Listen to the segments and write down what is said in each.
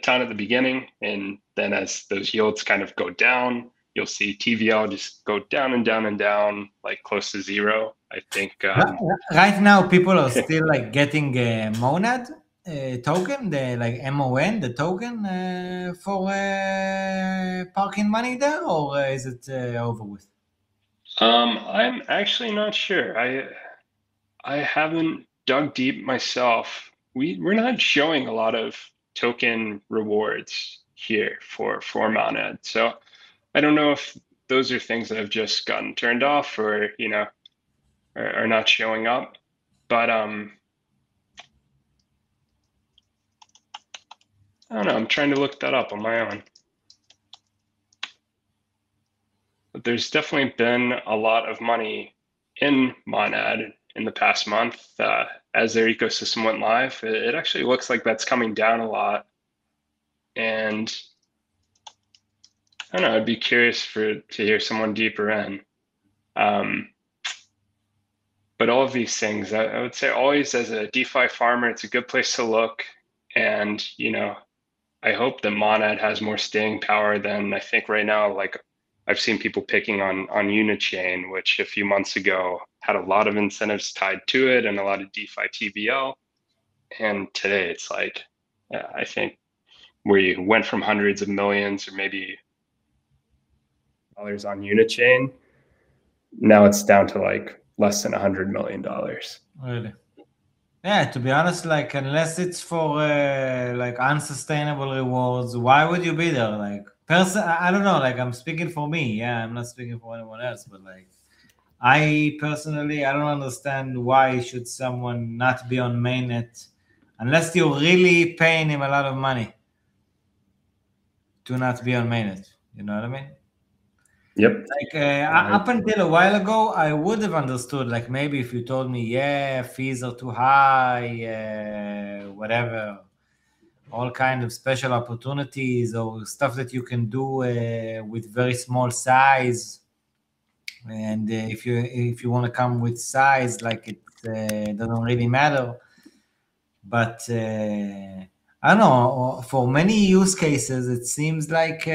ton at the beginning, and then as those yields kind of go down, you'll see TVL just go down and down and down, like close to zero. I think right now people are still like getting Monad token, the like MON, the token for parking money there, or is it over with? I'm actually not sure. I haven't dug deep myself. We're not showing a lot of token rewards here for Monad. So I don't know if those are things that have just gotten turned off or, are not showing up. But I don't know. I'm trying to look that up on my own. But there's definitely been a lot of money in Monad in the past month as their ecosystem went live. It actually looks like that's coming down a lot. And I don't know, I'd be curious to hear someone deeper in. But all of these things, I would say always as a DeFi farmer, it's a good place to look. And, I hope that Monad has more staying power than I think right now. Like I've seen people picking on Unichain, which a few months ago had a lot of incentives tied to it and a lot of DeFi TVL. And today it's like, I think we went from hundreds of millions or maybe dollars on Unichain. Now it's down to like less than $100 million. Really? Yeah, to be honest, like unless it's for like unsustainable rewards, why would you be there? Like, I don't know. Like, I'm speaking for me. Yeah, I'm not speaking for anyone else. But like, I personally, I don't understand why should someone not be on mainnet unless you're really paying him a lot of money to not be on mainnet. You know what I mean? Yep. Like up until a while ago, I would have understood. Like maybe if you told me, yeah, fees are too high, whatever, all kind of special opportunities or stuff that you can do with very small size. And if you want to come with size, like it doesn't really matter. But I don't know. For many use cases, it seems like.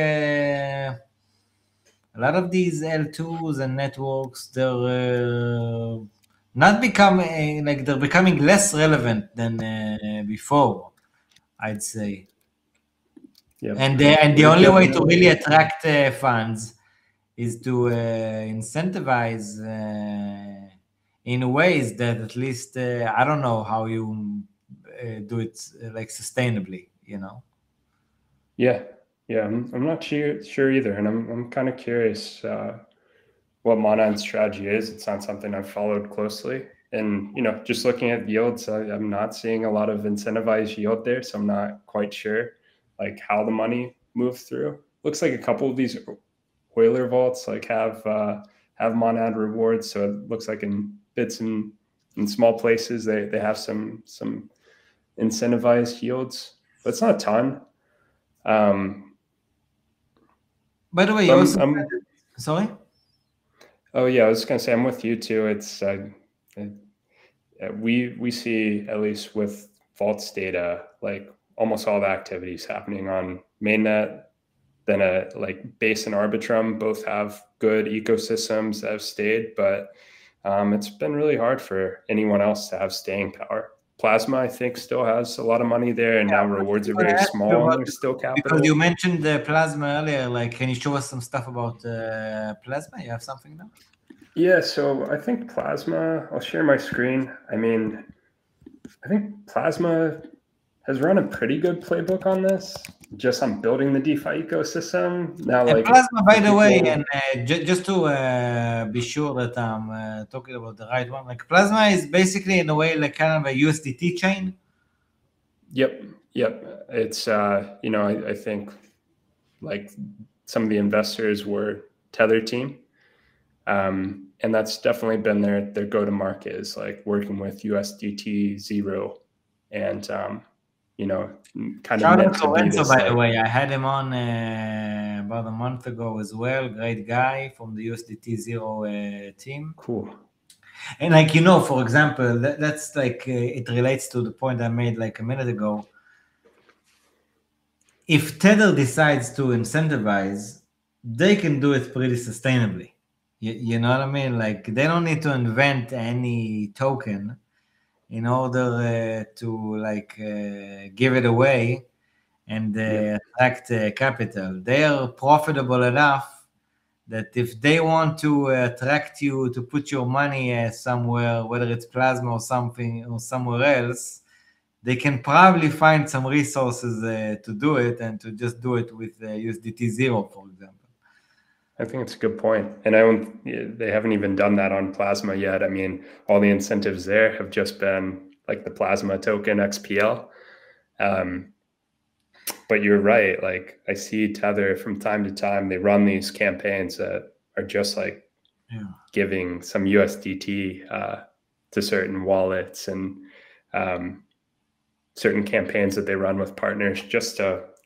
A lot of these L2s and networks, they're not becoming like they're becoming less relevant than before, I'd say. Yep. And the only way to really attract funds is to incentivize in ways that at least I don't know how you do it like sustainably, Yeah. Yeah, I'm not sure either, and I'm kind of curious what Monad's strategy is. It's not something I've followed closely, and just looking at yields, I'm not seeing a lot of incentivized yield there, so I'm not quite sure like how the money moves through. Looks like a couple of these Euler vaults like have Monad rewards, so it looks like in bits and in small places they have some incentivized yields, but it's not a ton. By the way, sorry? Oh yeah, I was just gonna say I'm with you too. It's we see, at least with vaults data, like almost all the activities happening on mainnet. Then like Base and Arbitrum both have good ecosystems that have stayed, but it's been really hard for anyone else to have staying power. Plasma, I think, still has a lot of money there, and now rewards are very small and there's still capital. Because you mentioned the Plasma earlier, like, can you show us some stuff about Plasma? You have something now? Yeah, so I think Plasma, I'll share my screen. I mean, I think Plasma has run a pretty good playbook on this, just on building the DeFi ecosystem. Now, like Plasma, by the way, and just to be sure that I'm talking about the right one, like Plasma is basically in a way like kind of a USDT chain. Yep. It's I think like some of the investors were Tether team, and that's definitely been their go-to-market is like working with USDT Zero, and kind of meant to be this. By the way, I had him on about a month ago as well. Great guy from the USDT Zero team. Cool. And like for example, that's like it relates to the point I made like a minute ago. if Tether decides to incentivize, they can do it pretty sustainably. You know what I mean? Like they don't need to invent any token in order to like give it away and attract capital. They are profitable enough that if they want to attract you to put your money somewhere, whether it's Plasma or something or somewhere else, they can probably find some resources to do it and to just do it with USDT 0, for example. I think it's a good point. And they haven't even done that on Plasma yet. I mean, all the incentives there have just been like the Plasma token XPL. But you're right. Like I see Tether from time to time, they run these campaigns that are just like giving some USDT to certain wallets and certain campaigns that they run with partners just to